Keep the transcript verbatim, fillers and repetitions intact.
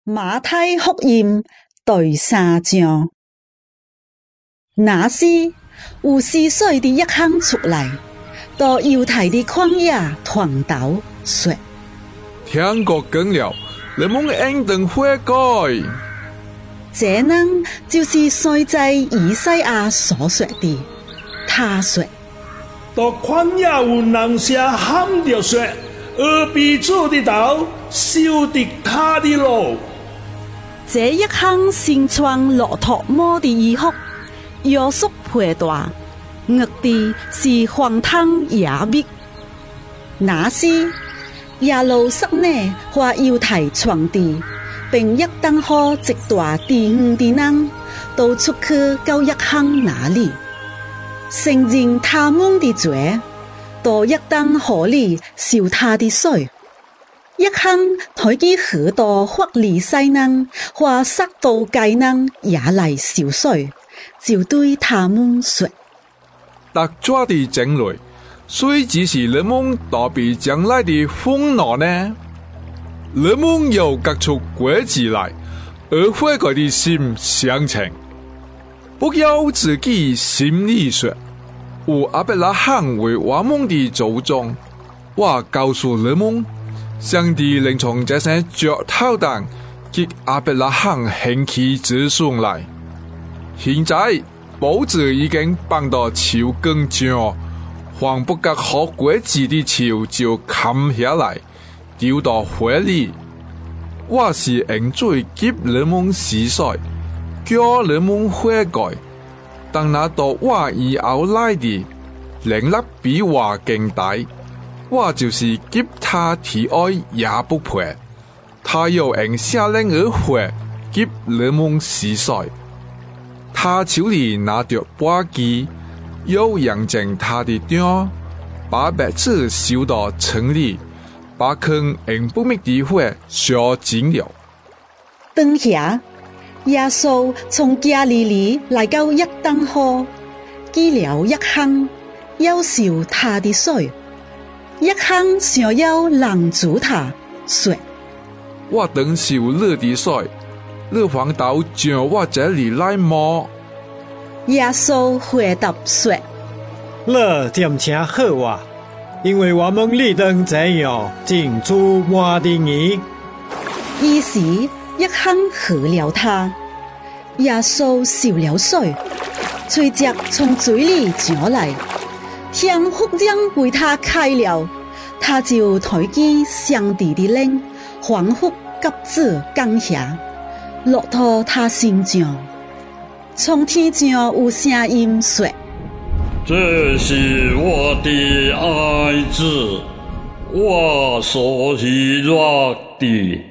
馬太福音第三章，那時有四歲的約翰出來，到猶太的曠野傳道說： 天國近了，你們應當悔改。 這人就是先知以賽亞所說的。他說： 到曠野有人聲喊着說，而彼主的道，修直他的路。 這約翰身穿駱駝毛的衣服，腰束佩帶，額地是黃藤野蜜。那時耶路撒冷和猶太全地，並約旦河一大地方的人，都出去到約翰那裡，承認他們的罪，到約旦河裡受他的水。約翰推舉許多法利賽人和撒都該人也來受水，就對他們說： 特抓的正來，誰只是你們躲避將來的風浪呢？你們要結出果子來，而悔改的心相稱，不要自己心裡說：我亞伯拉罕為我們的祖宗。我告訴你們，上帝能從這些腳頭上給亞伯拉罕興起子孫來。現在報紙已經放到樹根上，還不結好果子的樹就砍下來，丟到火裡。我是用水給你們洗洗，叫你們悔改。當那到我以後來的能力比我更大，我就是給他體愛也不配，他要用下令而活，給你們洗洗。他手裡拿着簸箕，又揚正他的杖，把麥子收到城裡，把坑用不滅的火燒盡了。 當下耶穌從加利利來到約旦河，見了約翰，要受他的水。約翰想要攔住他，說： 我等受你的水，你還到將我這裡來麼？ 耶穌回答說： 你點請好啊，因為我們理當這樣進出我的義。 於是約翰喝了他，耶穌受了水，隨即從嘴裡出來，天忽然為他開了，他就推舉上帝的靈，恍惚鴿子降下，落到他身上。從天上有聲音說： 這是我的愛子，我所喜悅的。